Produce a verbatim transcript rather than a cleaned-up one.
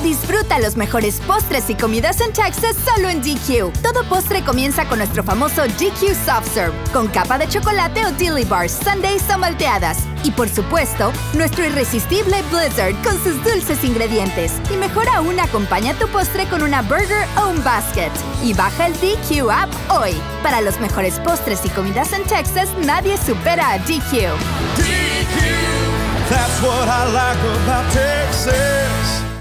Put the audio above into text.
Disfruta los mejores postres y comidas en Texas solo en D Q. Todo postre comienza con nuestro famoso D Q Soft Serve, con capa de chocolate o Dilly Bars, sundaes o malteadas. Y por supuesto, nuestro irresistible Blizzard con sus dulces ingredientes. Y mejor aún, acompaña tu postre con una burger o un basket. Y baja el D Q app hoy. Para los mejores postres y comidas en Texas, nadie supera a D Q. D Q, that's what I like about Texas.